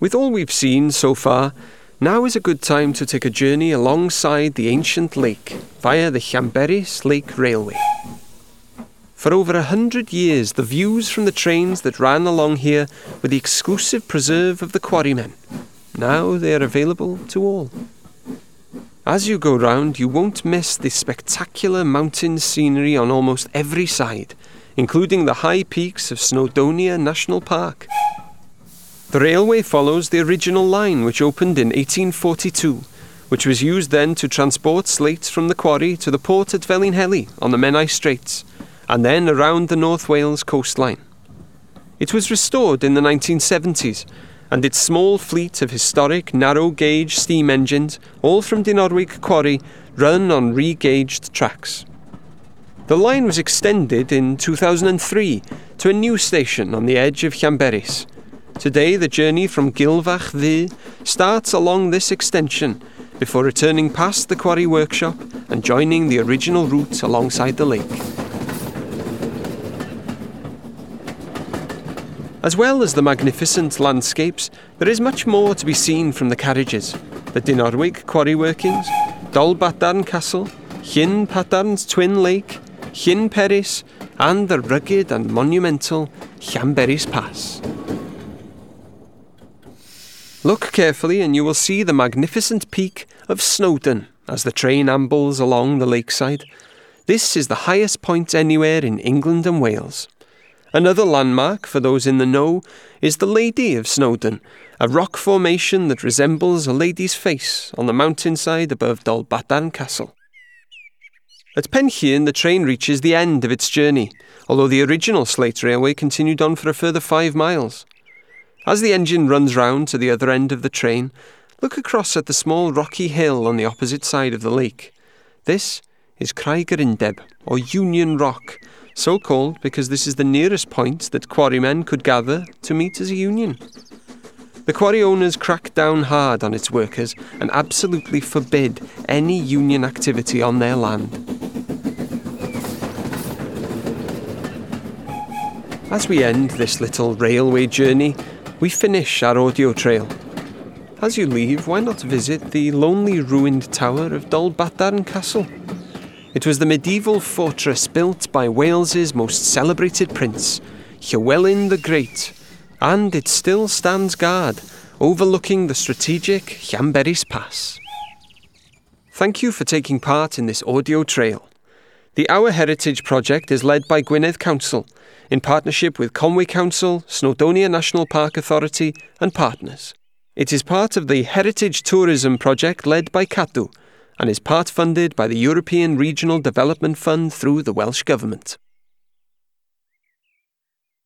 With all we've seen so far, now is a good time to take a journey alongside the ancient lake via the Llanberis Lake Railway. For over 100 years, the views from the trains that ran along here were the exclusive preserve of the quarrymen. Now they are available to all. As you go round, you won't miss the spectacular mountain scenery on almost every side, including the high peaks of Snowdonia National Park. The railway follows the original line, which opened in 1842, which was used then to transport slate from the quarry to the port at Felinheli on the Menai Straits, and then around the North Wales coastline. It was restored in the 1970s, and its small fleet of historic narrow-gauge steam engines, all from Dinorwig Quarry, run on re-gauged tracks. The line was extended in 2003 to a new station on the edge of Llanberis. Today, the journey from Gilfach Ddu starts along this extension before returning past the quarry workshop and joining the original route alongside the lake. As well as the magnificent landscapes, there is much more to be seen from the carriages. The Dinorwig quarry workings, Dolbadarn Castle, Llyn Padarn's twin lake, Llyn Peris, and the rugged and monumental Llanberis Pass. Look carefully and you will see the magnificent peak of Snowdon as the train ambles along the lakeside. This is the highest point anywhere in England and Wales. Another landmark for those in the know is the Lady of Snowdon, a rock formation that resembles a lady's face on the mountainside above Dolbadarn Castle. At Penllyn, the train reaches the end of its journey, although the original slate railway continued on for a further 5 miles. As the engine runs round to the other end of the train, look across at the small rocky hill on the opposite side of the lake. This is Craig yr Undeb, or Union Rock, so called because this is the nearest point that quarrymen could gather to meet as a union. The quarry owners crack down hard on its workers and absolutely forbid any union activity on their land. As we end this little railway journey, we finish our audio trail. As you leave, why not visit the lonely ruined tower of Dolbadarn Castle? It was the medieval fortress built by Wales's most celebrated prince, Llywelyn the Great, and it still stands guard, overlooking the strategic Llanberis Pass. Thank you for taking part in this audio trail. The Our Heritage project is led by Gwynedd Council, in partnership with Conwy Council, Snowdonia National Park Authority and partners. It is part of the Heritage Tourism project led by Cadw, and is part funded by the European Regional Development Fund through the Welsh Government.